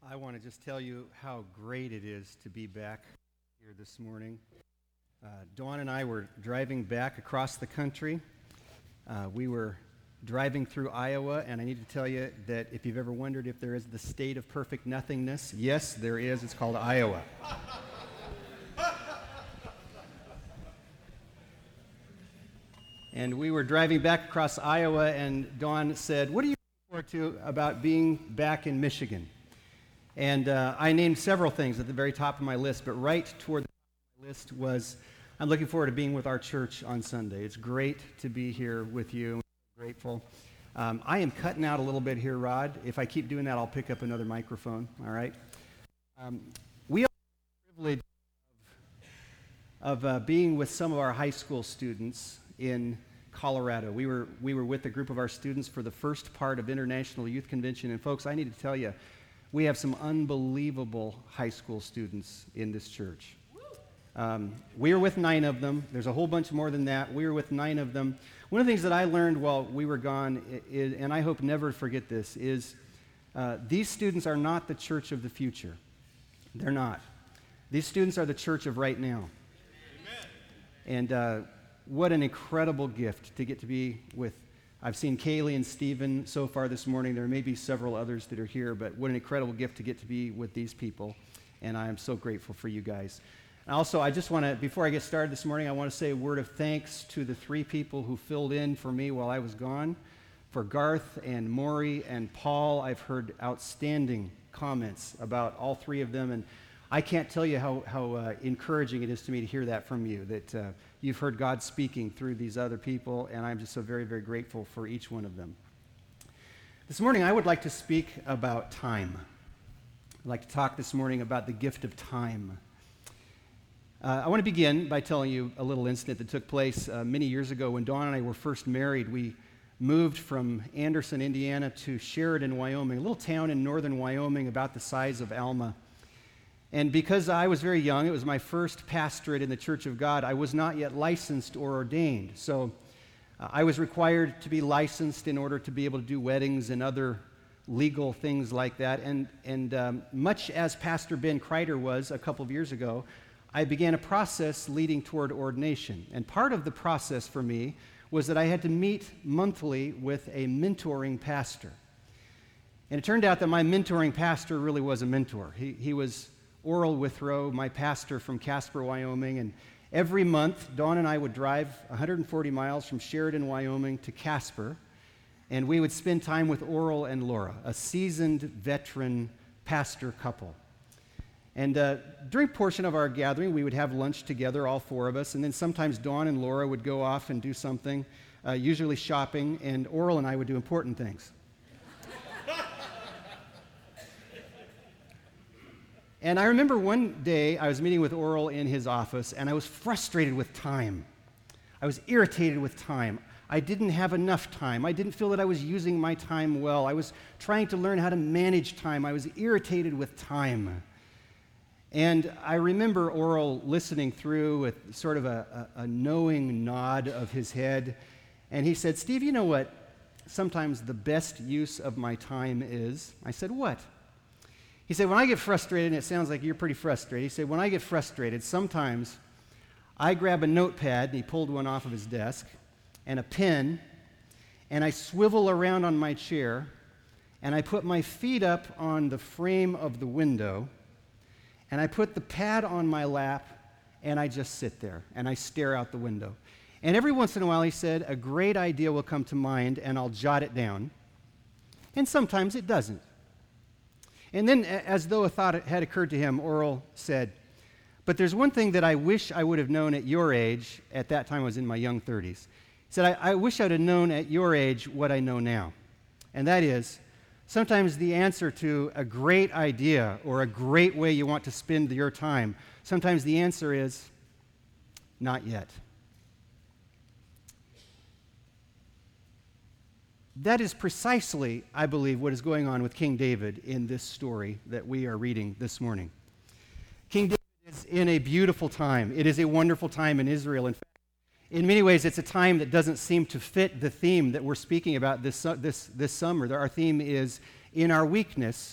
I want to just tell you how great it is to be back here this morning. Dawn and I were driving back across the country. We were driving through Iowa, and I need to tell you that if you've ever wondered if there is the state of perfect nothingness, yes, there is. It's called Iowa. And we were driving back across Iowa, and Dawn said, "What are you looking forward to about being back in Michigan?" And I named several things at the very top of my list, but right toward the top of my list was, I'm looking forward to being with our church on Sunday. It's great to be here with you. I'm grateful. I am cutting out a little bit here, Rod. If I keep doing that, I'll pick up another microphone, all right? We have the privilege of being with some of our high school students in Colorado. We were with a group of our students for the first part of International Youth Convention, and folks, I need to tell you, we have some unbelievable high school students in this church. We were with 9 of them. There's a whole bunch more than that. We were with 9 of them. One of the things that I learned while we were gone, and I hope never to forget this, is these students are not the church of the future. They're not. These students are the church of right now. Amen. And what an incredible gift to get to be with. I've seen Kaylee and Stephen so far this morning. There may be several others that are here, but what an incredible gift to get to be with these people, and I am so grateful for you guys. And also, I just want to, before I get started this morning, I want to say a word of thanks to the 3 people who filled in for me while I was gone. For Garth and Maury and Paul, I've heard outstanding comments about all 3 of them, and I can't tell you how encouraging it is to me to hear that from you, that you've heard God speaking through these other people, and I'm just so very, very grateful for each one of them. This morning, I would like to speak about time. I'd like to talk this morning about the gift of time. I want to begin by telling you a little incident that took place many years ago when Dawn and I were first married. We moved from Anderson, Indiana to Sheridan, Wyoming, a little town in northern Wyoming about the size of Alma. And because I was very young, it was my first pastorate in the Church of God, I was not yet licensed or ordained. So I was required to be licensed in order to be able to do weddings and other legal things like that. And much as Pastor Ben Kreider was a couple of years ago, I began a process leading toward ordination. And part of the process for me was that I had to meet monthly with a mentoring pastor. And it turned out that my mentoring pastor really was a mentor. He was Oral Withrow, my pastor from Casper, Wyoming, and every month, Dawn and I would drive 140 miles from Sheridan, Wyoming to Casper, and we would spend time with Oral and Laura, a seasoned veteran pastor couple. And during a portion of our gathering, we would have lunch together, all 4 of us, and then sometimes Dawn and Laura would go off and do something, usually shopping, and Oral and I would do important things. And I remember one day I was meeting with Oral in his office, and I was frustrated with time. I was irritated with time. I didn't have enough time. I didn't feel that I was using my time well. I was trying to learn how to manage time. I was irritated with time. And I remember Oral listening through with sort of a knowing nod of his head, and he said, "Steve, you know what sometimes the best use of my time is?" I said, "What?" He said, "When I get frustrated," and it sounds like you're pretty frustrated, he said, "when I get frustrated, sometimes I grab a notepad," and he pulled one off of his desk, "and a pen, and I swivel around on my chair, and I put my feet up on the frame of the window, and I put the pad on my lap, and I just sit there, and I stare out the window. And every once in a while," he said, "a great idea will come to mind, and I'll jot it down. And sometimes it doesn't." And then, as though a thought had occurred to him, Oral said, "But there's one thing that I wish I would have known at your age." At that time, I was in my young 30s. He said, I wish I'd have known at your age what I know now. And that is, sometimes the answer to a great idea or a great way you want to spend your time, sometimes the answer is, not yet. That is precisely, I believe, what is going on with King David in this story that we are reading this morning. King David is in a beautiful time. It is a wonderful time in Israel. In fact, in many ways, it's a time that doesn't seem to fit the theme that we're speaking about this summer. Our theme is, in our weakness,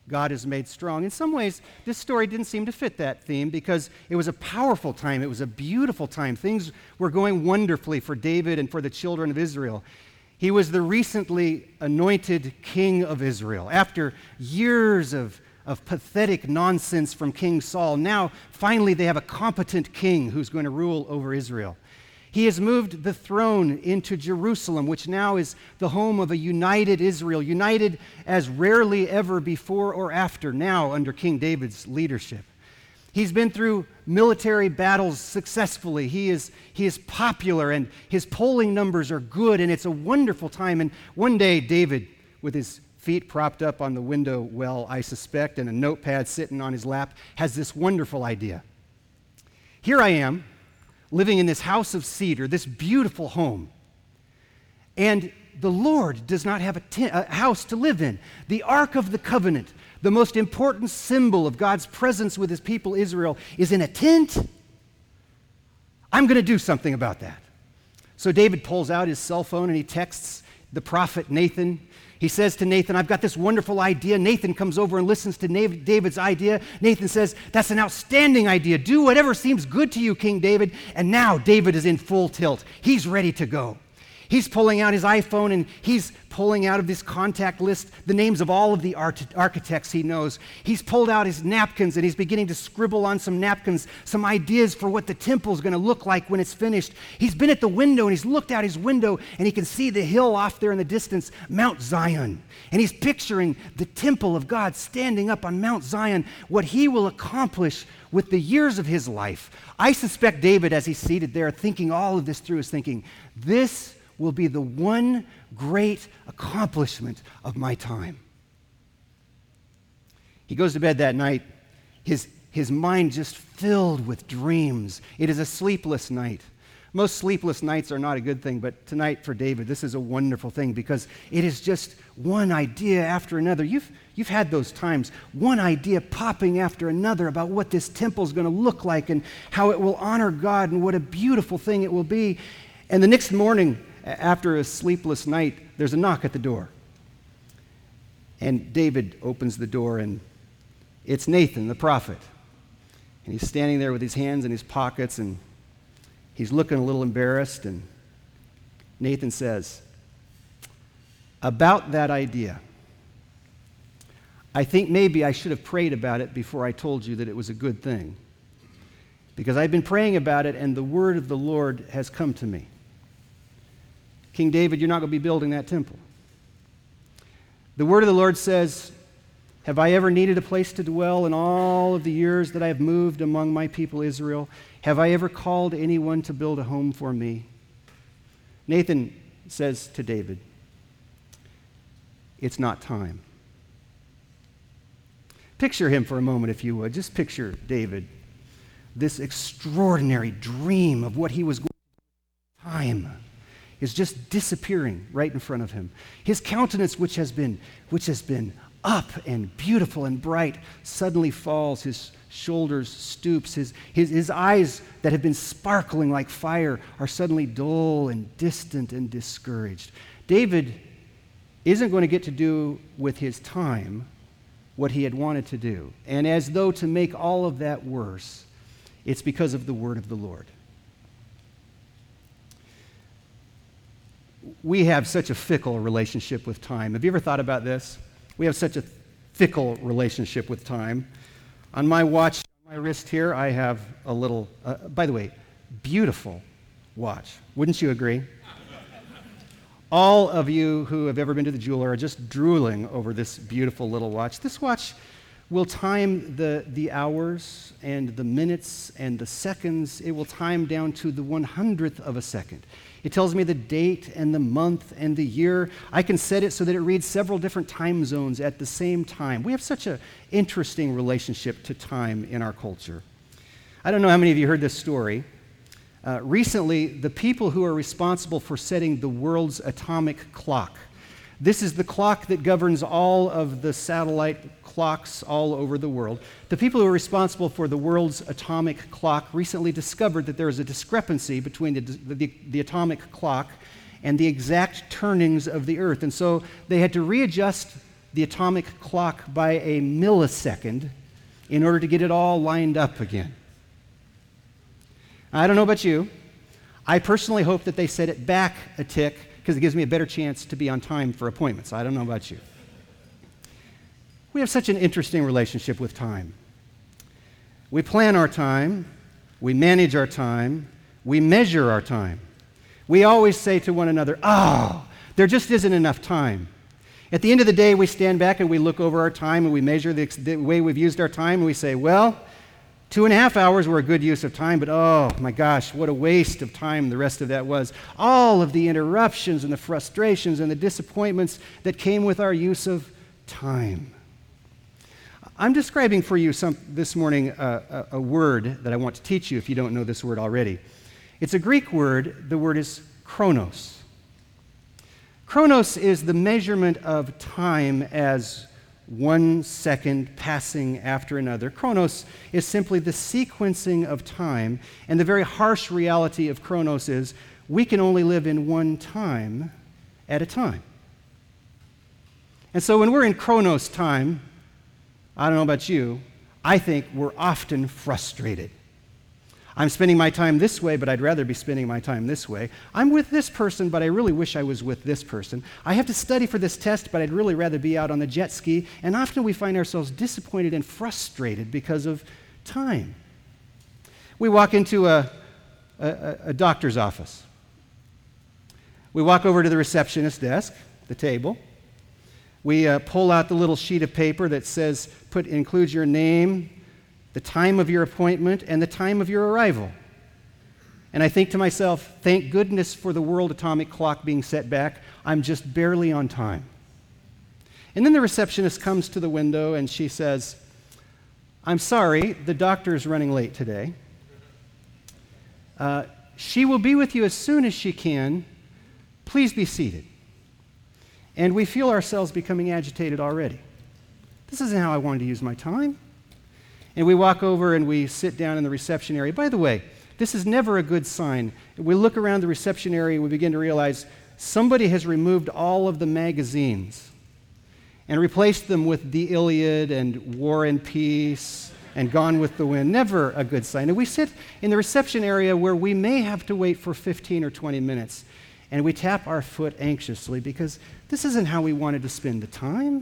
God is made strong. In some ways, this story didn't seem to fit that theme because it was a powerful time. It was a beautiful time. Things were going wonderfully for David and for the children of Israel. He was the recently anointed king of Israel. After years of pathetic nonsense from King Saul, now finally they have a competent king who's going to rule over Israel. He has moved the throne into Jerusalem, which now is the home of a united Israel, united as rarely ever before or after, now under King David's leadership. He's been through military battles successfully. He is popular, and his polling numbers are good, and it's a wonderful time. And one day, David, with his feet propped up on the window well, I suspect, and a notepad sitting on his lap, has this wonderful idea. Here I am, living in this house of cedar, this beautiful home. And the Lord does not have a house to live in. The Ark of the Covenant, the most important symbol of God's presence with his people Israel, is in a tent. I'm going to do something about that. So David pulls out his cell phone and he texts the prophet Nathan. He says to Nathan, I've got this wonderful idea. Nathan comes over and listens to David's idea. Nathan says, that's an outstanding idea. Do whatever seems good to you, King David. And now David is in full tilt. He's ready to go. He's pulling out his iPhone and he's pulling out of this contact list the names of all of the architects he knows. He's pulled out his napkins and he's beginning to scribble on some napkins some ideas for what the temple's going to look like when it's finished. He's been at the window and he's looked out his window and he can see the hill off there in the distance, Mount Zion. And he's picturing the temple of God standing up on Mount Zion, what he will accomplish with the years of his life. I suspect David, as he's seated there thinking all of this through, is thinking, this will be the one great accomplishment of my time. He goes to bed that night, his mind just filled with dreams. It is a sleepless night. Most sleepless nights are not a good thing, but tonight for David, this is a wonderful thing because it is just one idea after another. You've had those times, one idea popping after another about what this temple is going to look like and how it will honor God and what a beautiful thing it will be. And the next morning, after a sleepless night, there's a knock at the door. And David opens the door, and it's Nathan, the prophet. And he's standing there with his hands in his pockets, and he's looking a little embarrassed. And Nathan says, about that idea, I think maybe I should have prayed about it before I told you that it was a good thing. Because I've been praying about it, and the word of the Lord has come to me. King David, you're not going to be building that temple. The word of the Lord says, have I ever needed a place to dwell in all of the years that I have moved among my people Israel? Have I ever called anyone to build a home for me? Nathan says to David, it's not time. Picture him for a moment, if you would. Just picture David, this extraordinary dream of what he was going to do. Time is just disappearing right in front of him. His countenance, which has been up and beautiful and bright, suddenly falls. His shoulders stoops. His eyes that have been sparkling like fire are suddenly dull and distant and discouraged. David isn't going to get to do with his time what he had wanted to do. And as though to make all of that worse, it's because of the word of the Lord. We have such a fickle relationship with time. Have you ever thought about this? We have such a fickle relationship with time. On my watch, on my wrist here, I have a little, by the way, beautiful watch. Wouldn't you agree? All of you who have ever been to the jeweler are just drooling over this beautiful little watch. This watch will time the hours and the minutes and the seconds. It will time down to the 100th of a second. It tells me the date and the month and the year. I can set it so that it reads several different time zones at the same time. We have such an interesting relationship to time in our culture. I don't know how many of you heard this story. Recently, the people who are responsible for setting the world's atomic clock, this is the clock that governs all of the satellite clocks all over the world. The people who are responsible for the world's atomic clock recently discovered that there is a discrepancy between the atomic clock and the exact turnings of the Earth. And so they had to readjust the atomic clock by a millisecond in order to get it all lined up again. I don't know about you. I personally hope that they set it back a tick because it gives me a better chance to be on time for appointments. I don't know about you. We have such an interesting relationship with time. We plan our time, we manage our time, we measure our time. We always say to one another, there just isn't enough time. At the end of the day, we stand back and we look over our time and we measure the way we've used our time and we say, 2.5 hours were a good use of time, but oh my gosh, what a waste of time the rest of that was. All of the interruptions and the frustrations and the disappointments that came with our use of time. I'm describing for you this morning a word that I want to teach you if you don't know this word already. It's a Greek word. The word is chronos. Chronos is the measurement of time as 1 second passing after another. Chronos is simply the sequencing of time, and the very harsh reality of chronos is we can only live in one time at a time. And so when we're in chronos time, I don't know about you, I think we're often frustrated. I'm spending my time this way, but I'd rather be spending my time this way. I'm with this person, but I really wish I was with this person. I have to study for this test, but I'd really rather be out on the jet ski. And often we find ourselves disappointed and frustrated because of time. We walk into a doctor's office. We walk over to the receptionist's desk, the table. We pull out the little sheet of paper that says, includes your name, the time of your appointment, and the time of your arrival. And I think to myself, thank goodness for the world atomic clock being set back. I'm just barely on time. And then the receptionist comes to the window and she says, I'm sorry, the doctor's running late today. She will be with you as soon as she can. Please be seated. And we feel ourselves becoming agitated already. This isn't how I wanted to use my time. And we walk over and we sit down in the reception area. By the way, this is never a good sign. We look around the reception area and we begin to realize somebody has removed all of the magazines and replaced them with The Iliad and War and Peace and Gone with the Wind. Never a good sign. And we sit in the reception area where we may have to wait for 15 or 20 minutes. And we tap our foot anxiously because this isn't how we wanted to spend the time.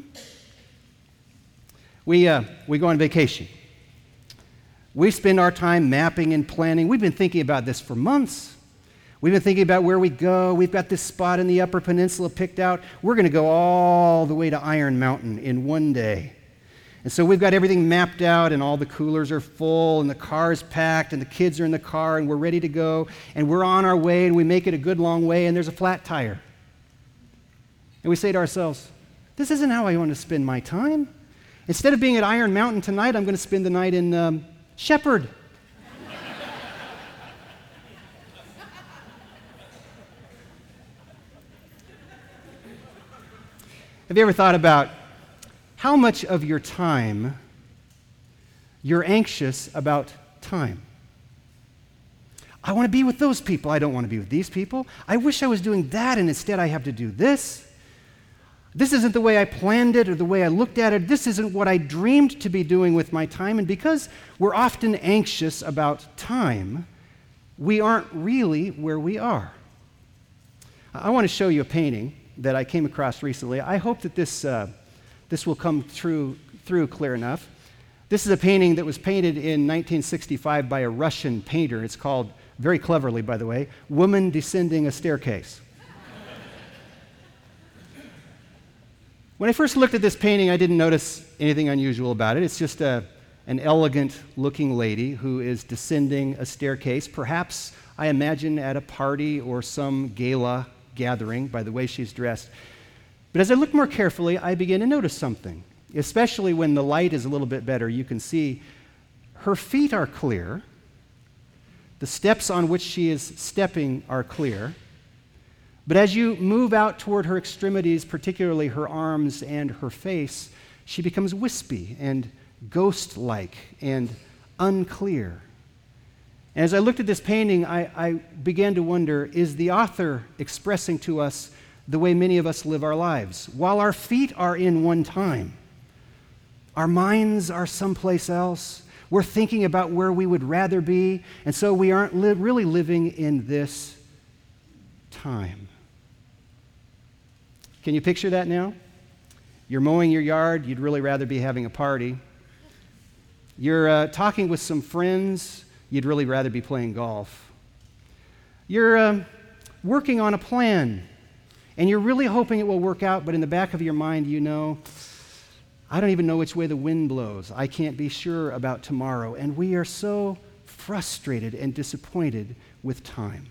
We go on vacation. We spend our time mapping and planning. We've been thinking about this for months. We've been thinking about where we go. We've got this spot in the Upper Peninsula picked out. We're going to go all the way to Iron Mountain in one day. And so we've got everything mapped out, and all the coolers are full, and the car's packed, and the kids are in the car, and we're ready to go. And we're on our way, and we make it a good long way, and there's a flat tire. And we say to ourselves, this isn't how I want to spend my time. Instead of being at Iron Mountain tonight, I'm going to spend the night in Shepherd. Have you ever thought about how much of your time you're anxious about time? I want to be with those people. I don't want to be with these people. I wish I was doing that, and instead I have to do this. This isn't the way I planned it or the way I looked at it. This isn't what I dreamed to be doing with my time. And because we're often anxious about time, we aren't really where we are. I want to show you a painting that I came across recently. I hope that this will come through clear enough. This is a painting that was painted in 1965 by a Russian painter. It's called, very cleverly by the way, Woman Descending a Staircase. When I first looked at this painting, I didn't notice anything unusual about it. It's just an elegant-looking lady who is descending a staircase, perhaps, I imagine, at a party or some gala gathering by the way she's dressed. But as I look more carefully, I begin to notice something, especially when the light is a little bit better. You can see her feet are clear. The steps on which she is stepping are clear. But as you move out toward her extremities, particularly her arms and her face, she becomes wispy and ghost-like and unclear. And as I looked at this painting, I began to wonder, is the author expressing to us the way many of us live our lives. While our feet are in one time, our minds are someplace else. We're thinking about where we would rather be, and so we aren't really living in this time. Can you picture that now? You're mowing your yard, you'd really rather be having a party. You're talking with some friends, you'd really rather be playing golf. You're working on a plan, and you're really hoping it will work out, but in the back of your mind, you know, I don't even know which way the wind blows. I can't be sure about tomorrow. And we are so frustrated and disappointed with time.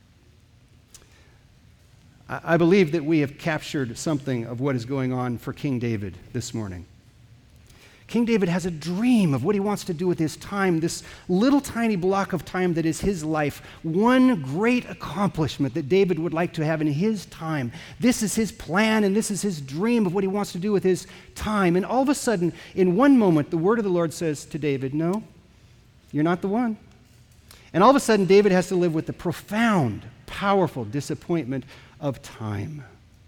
I believe that we have captured something of what is going on for King David this morning. King David has a dream of what he wants to do with his time, this little tiny block of time that is his life, one great accomplishment that David would like to have in his time. This is his plan, and this is his dream of what he wants to do with his time. And all of a sudden, in one moment, the word of the Lord says to David, no, you're not the one. And all of a sudden, David has to live with the profound, powerful disappointment of time.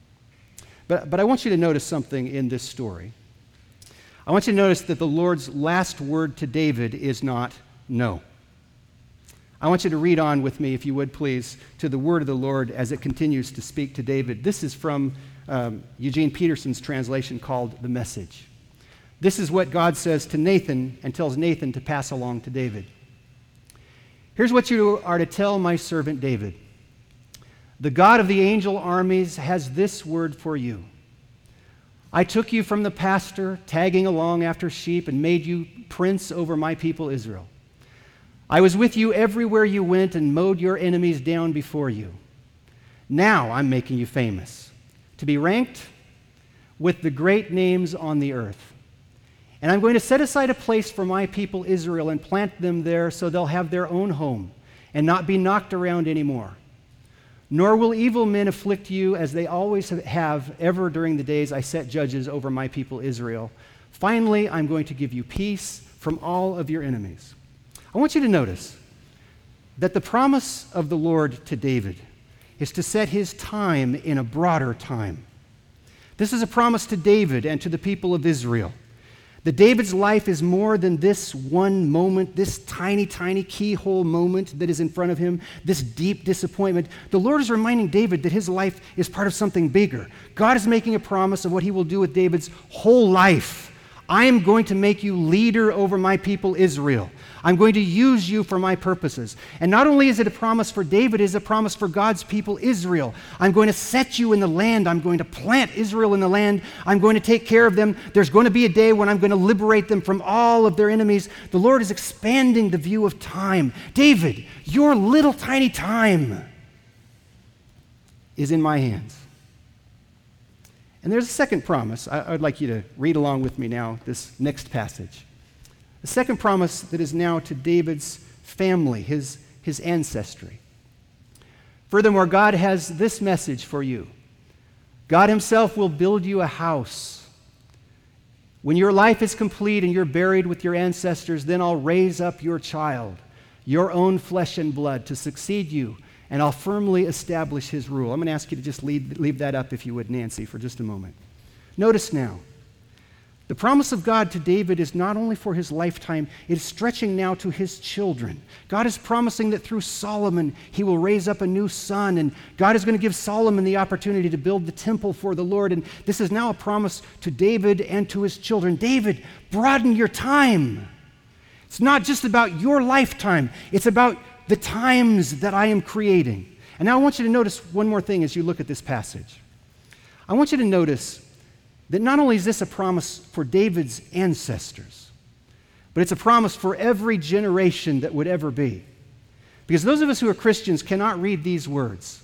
But I want you to notice something in this story. I want you to notice that the Lord's last word to David is not no. I want you to read on with me, if you would please, to the word of the Lord as it continues to speak to David. This is from Eugene Peterson's translation called The Message. This is what God says to Nathan and tells Nathan to pass along to David. Here's what you are to tell my servant David. The God of the angel armies has this word for you. I took you from the pasture, tagging along after sheep, and made you prince over my people Israel. I was with you everywhere you went and mowed your enemies down before you. Now I'm making you famous, to be ranked with the great names on the earth. And I'm going to set aside a place for my people Israel and plant them there so they'll have their own home and not be knocked around anymore. Nor will evil men afflict you as they always have ever during the days I set judges over my people Israel. Finally, I'm going to give you peace from all of your enemies. I want you to notice that the promise of the Lord to David is to set his time in a broader time. This is a promise to David and to the people of Israel. That David's life is more than this one moment, this tiny, tiny keyhole moment that is in front of him, this deep disappointment. The Lord is reminding David that his life is part of something bigger. God is making a promise of what he will do with David's whole life. I am going to make you leader over my people Israel. I'm going to use you for my purposes. And not only is it a promise for David, it is a promise for God's people Israel. I'm going to set you in the land. I'm going to plant Israel in the land. I'm going to take care of them. There's going to be a day when I'm going to liberate them from all of their enemies. The Lord is expanding the view of time. David, your little tiny time is in my hands. And there's a second promise. I'd like you to read along with me now, this next passage. The second promise that is now to David's family, his ancestry. Furthermore, God has this message for you. God himself will build you a house. When your life is complete and you're buried with your ancestors, then I'll raise up your child, your own flesh and blood, to succeed you, and I'll firmly establish his rule. I'm going to ask you to just leave that up, if you would, Nancy, for just a moment. Notice now, the promise of God to David is not only for his lifetime, it is stretching now to his children. God is promising that through Solomon, he will raise up a new son, and God is going to give Solomon the opportunity to build the temple for the Lord, and this is now a promise to David and to his children. David, broaden your time. It's not just about your lifetime, it's about the times that I am creating. And now I want you to notice one more thing as you look at this passage. I want you to notice that not only is this a promise for David's ancestors, but it's a promise for every generation that would ever be. Because those of us who are Christians cannot read these words.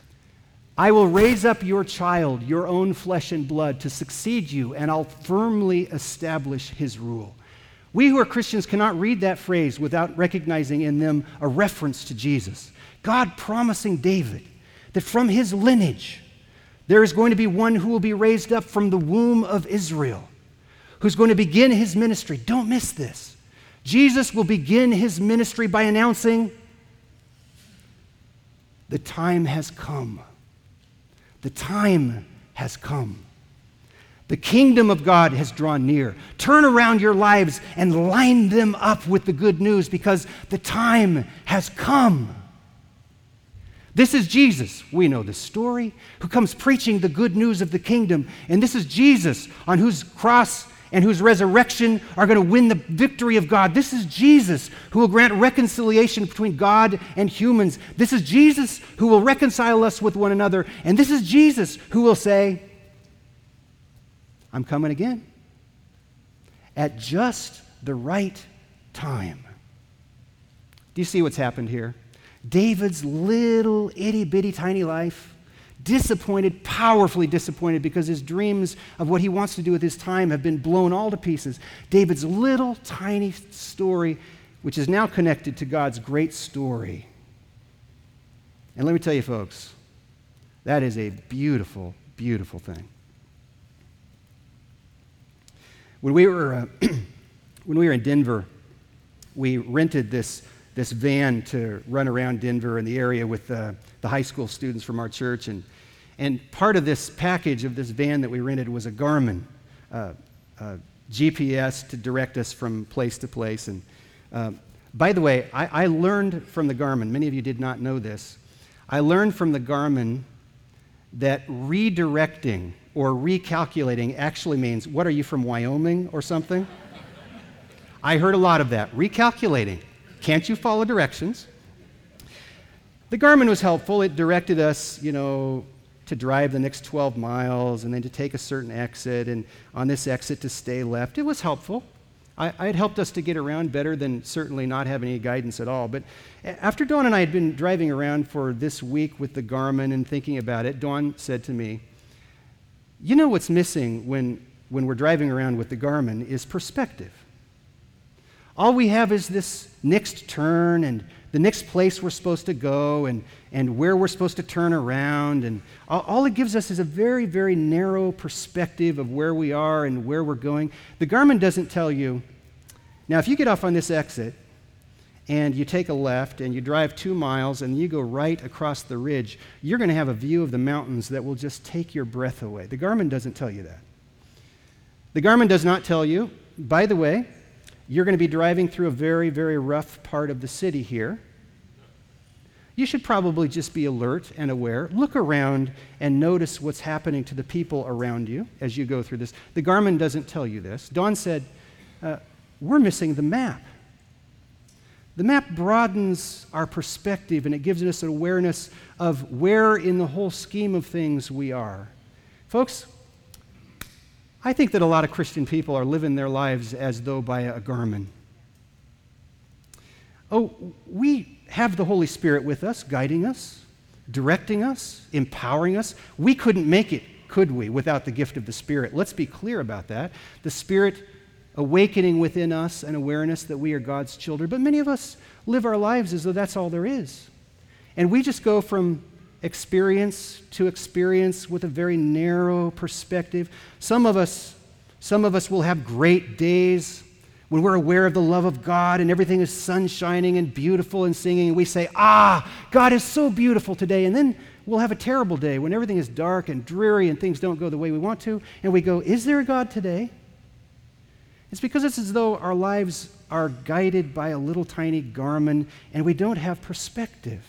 I will raise up your child, your own flesh and blood, to succeed you, and I'll firmly establish his rule. We who are Christians cannot read that phrase without recognizing in them a reference to Jesus. God promising David that from his lineage, there is going to be one who will be raised up from the womb of Israel, who's going to begin his ministry. Don't miss this. Jesus will begin his ministry by announcing, the time has come. The time has come. The kingdom of God has drawn near. Turn around your lives and line them up with the good news because the time has come. This is Jesus, we know the story, who comes preaching the good news of the kingdom. And this is Jesus on whose cross and whose resurrection are going to win the victory of God. This is Jesus who will grant reconciliation between God and humans. This is Jesus who will reconcile us with one another. And this is Jesus who will say, I'm coming again at just the right time. Do you see what's happened here? David's little itty-bitty tiny life, disappointed, powerfully disappointed because his dreams of what he wants to do with his time have been blown all to pieces. David's little tiny story, which is now connected to God's great story. And let me tell you, folks, that is a beautiful, beautiful thing. When we were in Denver, we rented this van to run around Denver and the area with the high school students from our church. And part of this package of this van that we rented was a Garmin GPS to direct us from place to place. And by the way, I learned from the Garmin, many of you did not know this, I learned from the Garmin that redirecting or recalculating actually means, what are you, from Wyoming or something? I heard a lot of that. Recalculating. Can't you follow directions? The Garmin was helpful. It directed us, to drive the next 12 miles and then to take a certain exit, and on this exit to stay left. It was helpful. It helped us to get around better than certainly not having any guidance at all. But after Dawn and I had been driving around for this week with the Garmin and thinking about it, Dawn said to me, you know what's missing when we're driving around with the Garmin is perspective. All we have is this next turn and the next place we're supposed to go and where we're supposed to turn around. And all it gives us is a very, very narrow perspective of where we are and where we're going. The Garmin doesn't tell you, now if you get off on this exit and you take a left and you drive 2 miles and you go right across the ridge, you're going to have a view of the mountains that will just take your breath away. The Garmin doesn't tell you that. The Garmin does not tell you, by the way, you're going to be driving through a very, very rough part of the city here. You should probably just be alert and aware. Look around and notice what's happening to the people around you as you go through this. The Garmin doesn't tell you this. Dawn said, we're missing the map. The map broadens our perspective and it gives us an awareness of where in the whole scheme of things we are. Folks, I think that a lot of Christian people are living their lives as though by a Garmin. Oh, we have the Holy Spirit with us, guiding us, directing us, empowering us. We couldn't make it, could we, without the gift of the Spirit? Let's be clear about that. The Spirit awakening within us an awareness that we are God's children. But many of us live our lives as though that's all there is. And we just go from experience to experience with a very narrow perspective. Some of us will have great days when we're aware of the love of God and everything is sunshining and beautiful and singing, and we say, God is so beautiful today. And then we'll have a terrible day when everything is dark and dreary and things don't go the way we want to, and we go, is there a God today? It's because it's as though our lives are guided by a little tiny Garmin and we don't have perspective.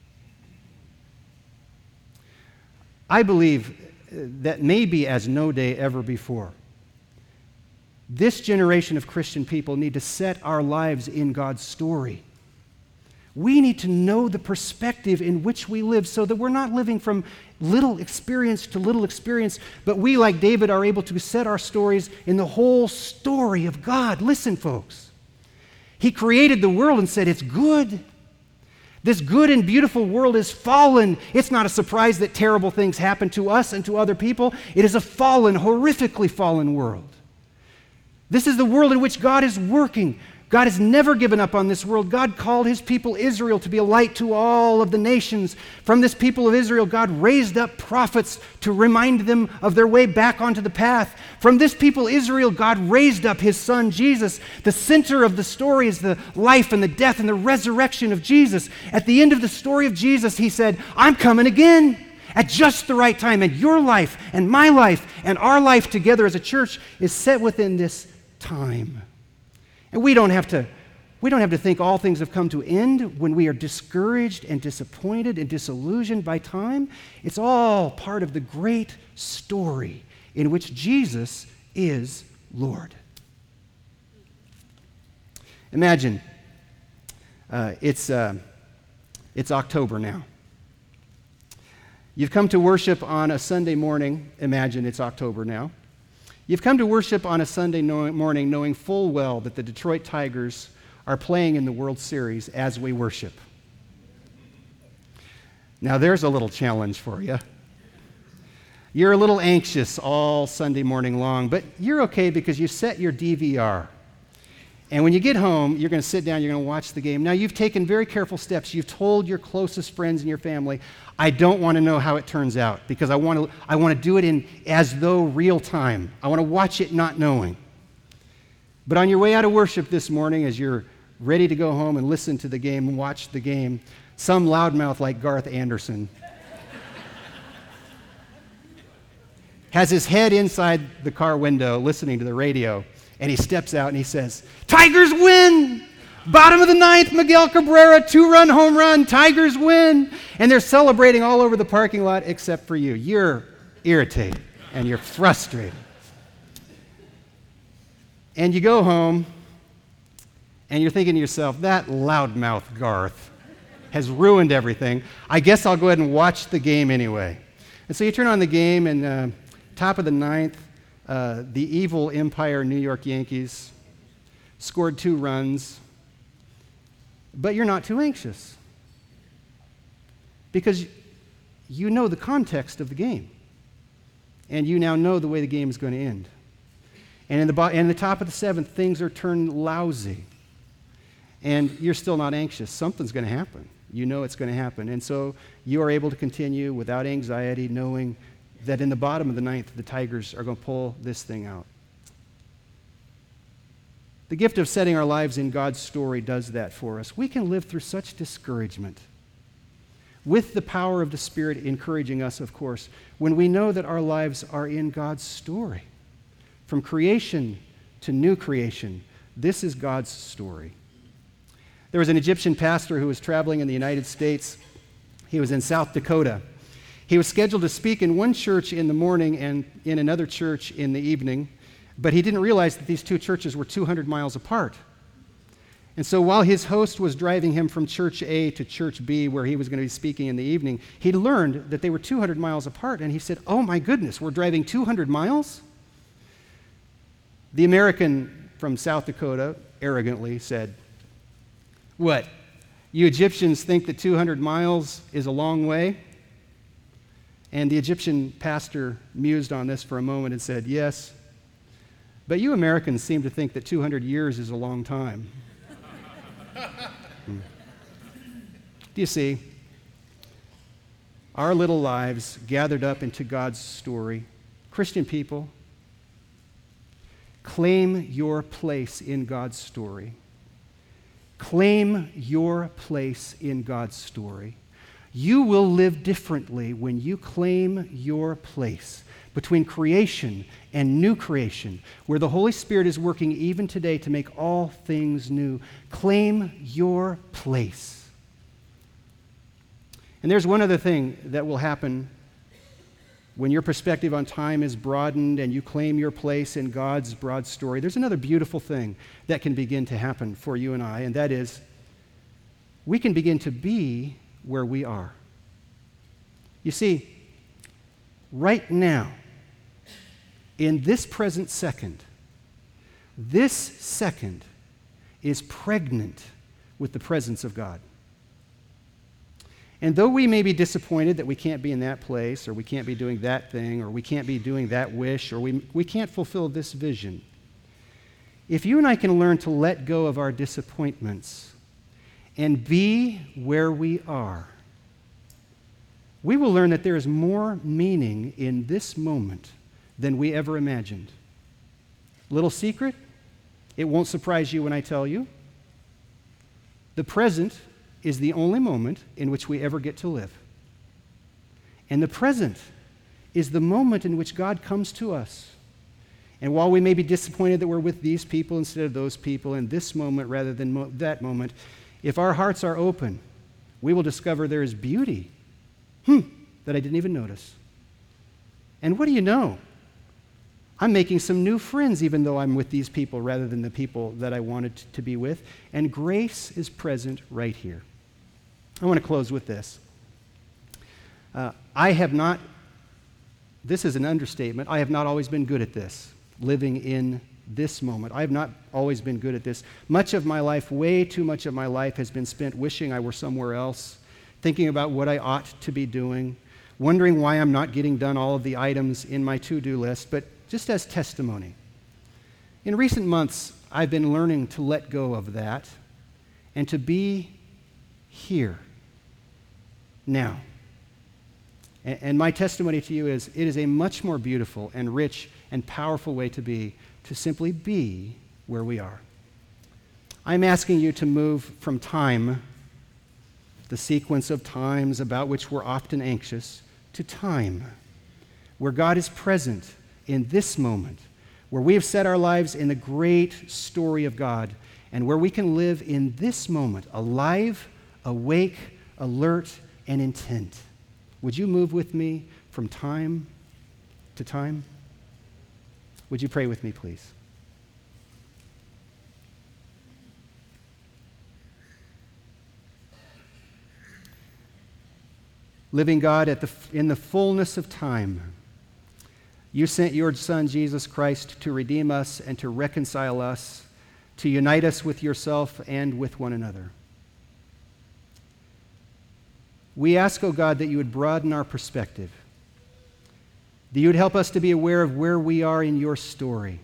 I believe that maybe as no day ever before, this generation of Christian people need to set our lives in God's story. We need to know the perspective in which we live so that we're not living from little experience to little experience, but we, like David, are able to set our stories in the whole story of God. Listen, folks. He created the world and said, it's good. This good and beautiful world is fallen. It's not a surprise that terrible things happen to us and to other people. It is a fallen, horrifically fallen world. This is the world in which God is working. God has never given up on this world. God called his people Israel to be a light to all of the nations. From this people of Israel, God raised up prophets to remind them of their way back onto the path. From this people Israel, God raised up his son Jesus. The center of the story is the life and the death and the resurrection of Jesus. At the end of the story of Jesus, he said, I'm coming again. at just the right time. And your life and my life and our life together as a church is set within this time. And we don't have to think all things have come to end when we are discouraged and disappointed and disillusioned by time. It's all part of the great story in which Jesus is Lord. Imagine it's October now. You've come to worship on a Sunday morning. Imagine it's October now. You've come to worship on a Sunday morning knowing full well that the Detroit Tigers are playing in the World Series as we worship. Now there's a little challenge for you. You're a little anxious all Sunday morning long, but you're okay because you set your DVR. And when you get home, you're going to sit down, you're going to watch the game. Now, you've taken very careful steps. You've told your closest friends and your family, I don't want to know how it turns out because I want to do it in as though real time. I want to watch it not knowing. But on your way out of worship this morning, as you're ready to go home and listen to the game and watch the game, some loudmouth like Garth Anderson has his head inside the car window listening to the radio. And he steps out and he says, Tigers win! Bottom of the ninth, Miguel Cabrera, 2-run home run, Tigers win! And they're celebrating all over the parking lot except for you. You're irritated and you're frustrated. And you go home and you're thinking to yourself, that loudmouth Garth has ruined everything. I guess I'll go ahead and watch the game anyway. And so you turn on the game and top of the ninth, the evil Empire New York Yankees scored 2 runs, but you're not too anxious because you know the context of the game, and you now know the way the game is going to end. And in the top of the 7th, things are turned lousy, and you're still not anxious. Something's going to happen. You know it's going to happen, and so you are able to continue without anxiety, knowing that in the bottom of the 9th, the Tigers are going to pull this thing out. The gift of setting our lives in God's story does that for us. We can live through such discouragement with the power of the Spirit encouraging us, of course, when we know that our lives are in God's story. From creation to new creation, this is God's story. There was an Egyptian pastor who was traveling in the United States. He was in South Dakota. He was scheduled to speak in one church in the morning and in another church in the evening, but he didn't realize that these 2 churches were 200 miles apart. And so while his host was driving him from church A to church B, where he was going to be speaking in the evening, he learned that they were 200 miles apart, and he said, oh my goodness, we're driving 200 miles? The American from South Dakota arrogantly said, what, you Egyptians think that 200 miles is a long way? And the Egyptian pastor mused on this for a moment and said, yes, but you Americans seem to think that 200 years is a long time. Do you see? Our little lives gathered up into God's story. Christian people, claim your place in God's story. Claim your place in God's story. You will live differently when you claim your place between creation and new creation, where the Holy Spirit is working even today to make all things new. Claim your place. And there's one other thing that will happen when your perspective on time is broadened and you claim your place in God's broad story. There's another beautiful thing that can begin to happen for you and I, and that is we can begin to be where we are. You see, right now, in this present second, this second is pregnant with the presence of God. And though we may be disappointed that we can't be in that place, or we can't be doing that thing, or we can't be doing that wish, or we can't fulfill this vision, if you and I can learn to let go of our disappointments and be where we are, we will learn that there is more meaning in this moment than we ever imagined. Little secret, it won't surprise you when I tell you. The present is the only moment in which we ever get to live. And the present is the moment in which God comes to us. And while we may be disappointed that we're with these people instead of those people in this moment rather than that moment, if our hearts are open, we will discover there is beauty that I didn't even notice. And what do you know? I'm making some new friends even though I'm with these people rather than the people that I wanted to be with. And grace is present right here. I want to close with this. This is an understatement, I have not always been good at this, living in this moment. I have not always been good at this. Much of my life, way too much of my life, has been spent wishing I were somewhere else, thinking about what I ought to be doing, wondering why I'm not getting done all of the items in my to-do list, but just as testimony. In recent months, I've been learning to let go of that and to be here, now. And my testimony to you is, it is a much more beautiful and rich and powerful way to simply be where we are. I'm asking you to move from time, the sequence of times about which we're often anxious, to time, where God is present in this moment, where we have set our lives in the great story of God, and where we can live in this moment, alive, awake, alert, and intent. Would you move with me from time to time? Would you pray with me, please? Living God, in the fullness of time, you sent your Son, Jesus Christ, to redeem us and to reconcile us, to unite us with yourself and with one another. We ask, O God, that you would broaden our perspective, that you would help us to be aware of where we are in your story,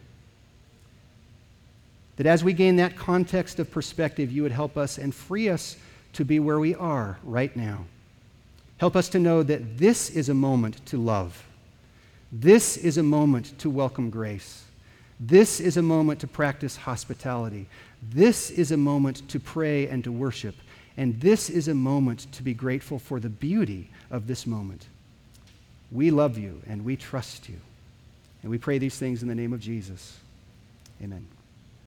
that as we gain that context of perspective, you would help us and free us to be where we are right now. Help us to know that this is a moment to love. This is a moment to welcome grace. This is a moment to practice hospitality. This is a moment to pray and to worship. And this is a moment to be grateful for the beauty of this moment. We love you and we trust you. And we pray these things in the name of Jesus. Amen.